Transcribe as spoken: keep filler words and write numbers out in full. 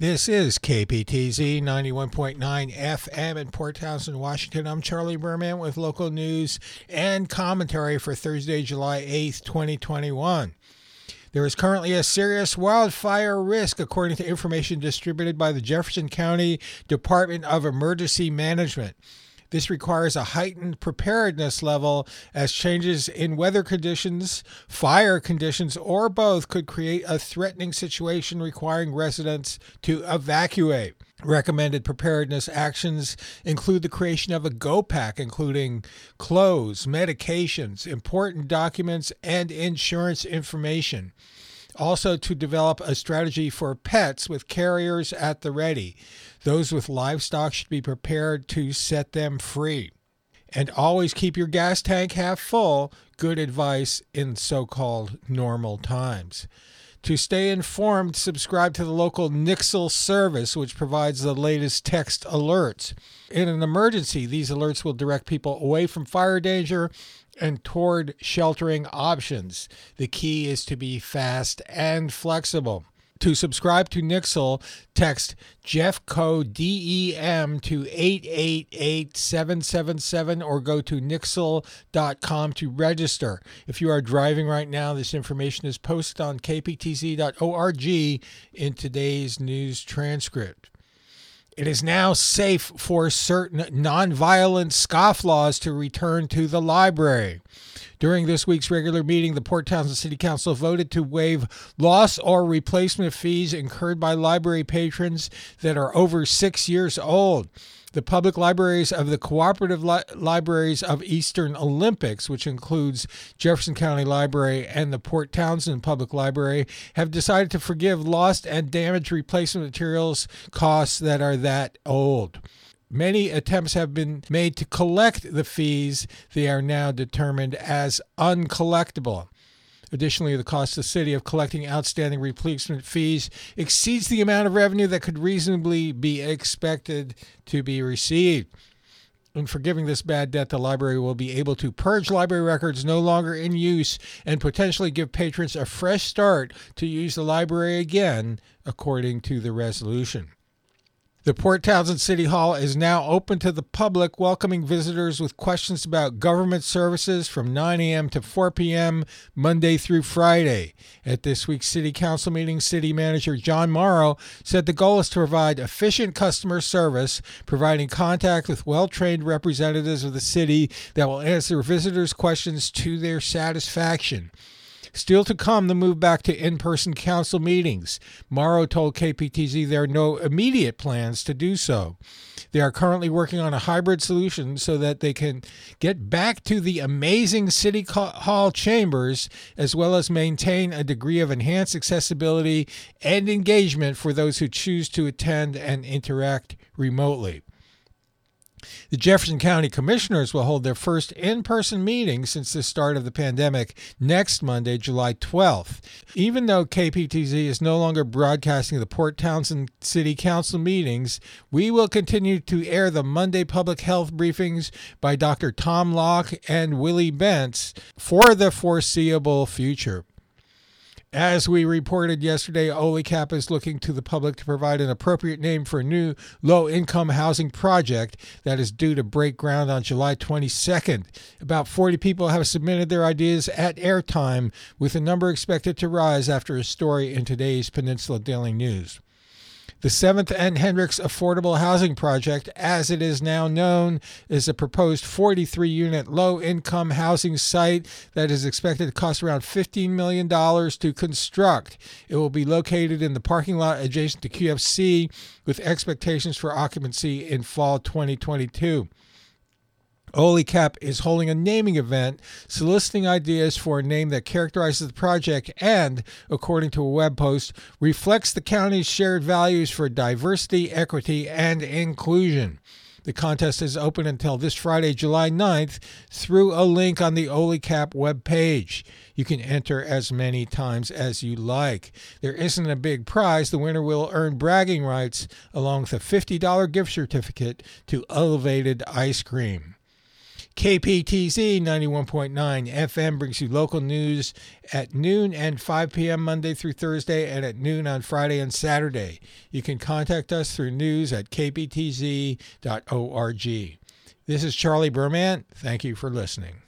This is K P T Z ninety-one point nine F M in Port Townsend, Washington. I'm Charlie Berman with local news and commentary for Thursday, July eighth, twenty twenty-one. There is currently a serious wildfire risk, according to information distributed by the Jefferson County Department of Emergency Management. This requires a heightened preparedness level as changes in weather conditions, fire conditions, or both could create a threatening situation requiring residents to evacuate. Recommended preparedness actions include the creation of a Go Pack, including clothes, medications, important documents, and insurance information. Also, to develop a strategy for pets with carriers at the ready. Those with livestock should be prepared to set them free. And always keep your gas tank half full. Good advice in so-called normal times. To stay informed, subscribe to the local Nixle service, which provides the latest text alerts. In an emergency, these alerts will direct people away from fire danger and toward sheltering options. The key is to be fast and flexible. To subscribe to Nixle, text Jeffco D E M to eight eight eight seven seven seven or go to nixle dot com to register. If you are driving right now, this information is posted on k p t z dot org in today's news transcript. It is now safe for certain nonviolent scofflaws to return to the library. During this week's regular meeting, the Port Townsend City Council voted to waive loss or replacement fees incurred by library patrons that are over six years old. The public libraries of the Cooperative Li- Libraries of Eastern Olympics, which includes Jefferson County Library and the Port Townsend Public Library, have decided to forgive lost and damaged replacement materials costs that are that old. Many attempts have been made to collect the fees. They are now determined as uncollectible. Additionally, the cost to the city of collecting outstanding replacement fees exceeds the amount of revenue that could reasonably be expected to be received. In forgiving this bad debt, the library will be able to purge library records no longer in use and potentially give patrons a fresh start to use the library again, according to the resolution. The Port Townsend City Hall is now open to the public, welcoming visitors with questions about government services from nine a.m. to four p.m. Monday through Friday. At this week's City Council meeting, City Manager John Morrow said the goal is to provide efficient customer service, providing contact with well-trained representatives of the city that will answer visitors' questions to their satisfaction. Still to come, the move back to in-person council meetings. Morrow told K P T Z there are no immediate plans to do so. They are currently working on a hybrid solution so that they can get back to the amazing City Hall chambers, as well as maintain a degree of enhanced accessibility and engagement for those who choose to attend and interact remotely. The Jefferson County Commissioners will hold their first in-person meeting since the start of the pandemic next Monday, July twelfth. Even though K P T Z is no longer broadcasting the Port Townsend City Council meetings, we will continue to air the Monday public health briefings by Doctor Tom Locke and Willie Bentz for the foreseeable future. As we reported yesterday, O L I C A P is looking to the public to provide an appropriate name for a new low-income housing project that is due to break ground on July twenty-second. About forty people have submitted their ideas at airtime, with the number expected to rise after a story in today's Peninsula Daily News. The seventh and Hendricks Affordable Housing Project, as it is now known, is a proposed forty-three unit low-income housing site that is expected to cost around fifteen million dollars to construct. It will be located in the parking lot adjacent to Q F C, with expectations for occupancy in fall twenty twenty-two. O L I C A P is holding a naming event, soliciting ideas for a name that characterizes the project and, according to a web post, reflects the county's shared values for diversity, equity, and inclusion. The contest is open until this Friday, July ninth, through a link on the O L I C A P webpage. You can enter as many times as you like. There isn't a big prize. The winner will earn bragging rights along with a fifty dollars gift certificate to Elevated Ice Cream. K P T Z ninety-one point nine F M brings you local news at noon and five p.m. Monday through Thursday and at noon on Friday and Saturday. You can contact us through news at k p t z dot org. This is Charlie Berman. Thank you for listening.